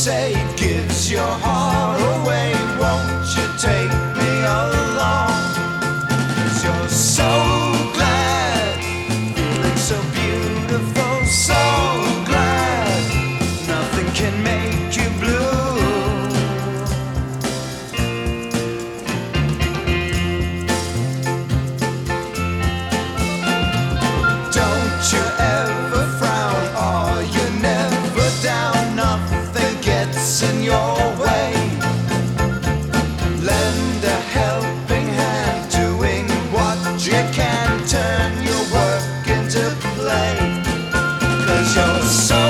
say it gives your heart away. Won't you take me along? 'Cause you're so glad, feeling so beautiful, so glad nothing can make you blue. Don't you ever frown, or you never down. Nothing gets in your way. Lend a helping hand, doing what you can. Turn your work into play. 'Cause you're so